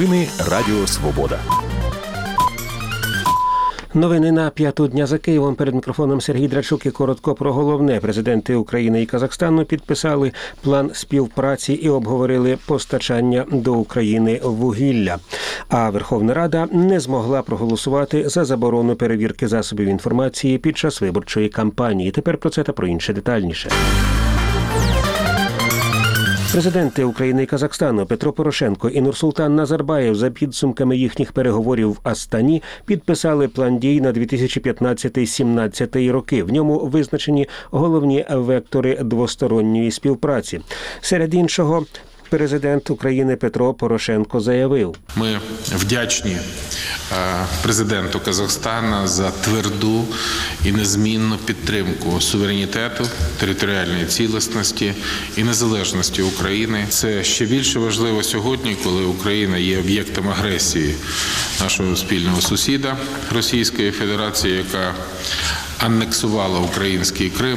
Новини Радіо Свобода. Новини на 5-ту дня за Києвом. Перед мікрофоном Сергій Драчук і коротко про головне. Президенти України і Казахстану підписали план співпраці і обговорили постачання до України вугілля. А Верховна Рада не змогла проголосувати за заборону перевірки засобів інформації під час виборчої кампанії. Тепер про це та про інше детальніше. Президенти України і Казахстану Петро Порошенко і Нурсултан Назарбаєв за підсумками їхніх переговорів в Астані підписали план дій на 2015-17 роки. В ньому визначені головні вектори двосторонньої співпраці. Серед іншого, президент України Петро Порошенко заявив: Ми вдячні президенту Казахстана за тверду і незмінну підтримку суверенітету, територіальної цілісності і незалежності України. Це ще більше важливо сьогодні, коли Україна є об'єктом агресії нашого спільного сусіда Російської Федерації, яка анексувала український Крим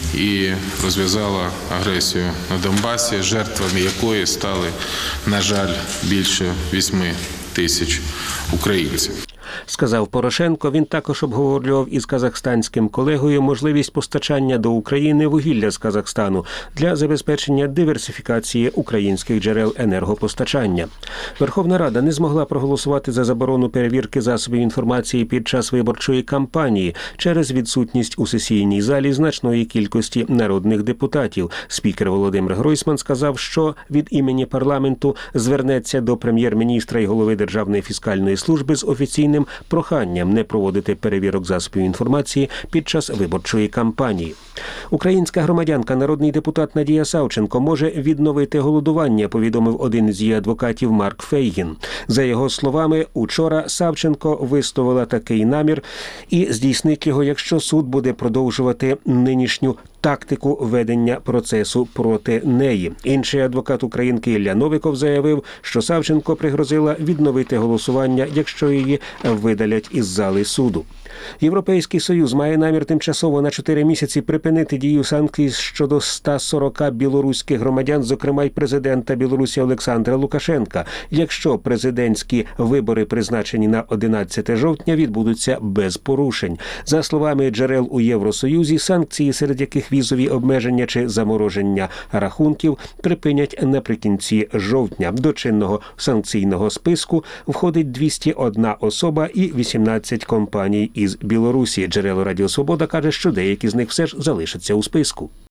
і розв'язала агресію на Донбасі, жертвами якої стали, на жаль, більше 8 тисяч українців. Сказав Порошенко. Він також обговорював із казахстанським колегою можливість постачання до України вугілля з Казахстану для забезпечення диверсифікації українських джерел енергопостачання. Верховна Рада не змогла проголосувати за заборону перевірки засобів інформації під час виборчої кампанії через відсутність у сесійній залі значної кількості народних депутатів. Спікер Володимир Гройсман сказав, що від імені парламенту звернеться до прем'єр-міністра і голови Державної фіскальної служби з офіційним проханням не проводити перевірок засобів інформації під час виборчої кампанії. Українська громадянка, народний депутат Надія Савченко може відновити голодування, повідомив один з її адвокатів Марк Фейгін. За його словами, учора Савченко висловила такий намір і здійснить його, якщо суд буде продовжувати нинішню тактику ведення процесу проти неї. Інший адвокат українки Ілля Новиков заявив, що Савченко пригрозила відновити голосування, якщо її видалять із зали суду. Європейський Союз має намір тимчасово на 4 місяці припинити дію санкцій щодо 140 білоруських громадян, зокрема й президента Білорусі Олександра Лукашенка, якщо президентські вибори, призначені на 11 жовтня, відбудуться без порушень. За словами джерел у Євросоюзі, санкції, серед яких візові обмеження чи замороження рахунків, припинять наприкінці жовтня. До чинного санкційного списку входить 201 особа і 18 компаній із Білорусі. Джерело Радіо Свобода каже, що деякі з них все ж залишаться у списку.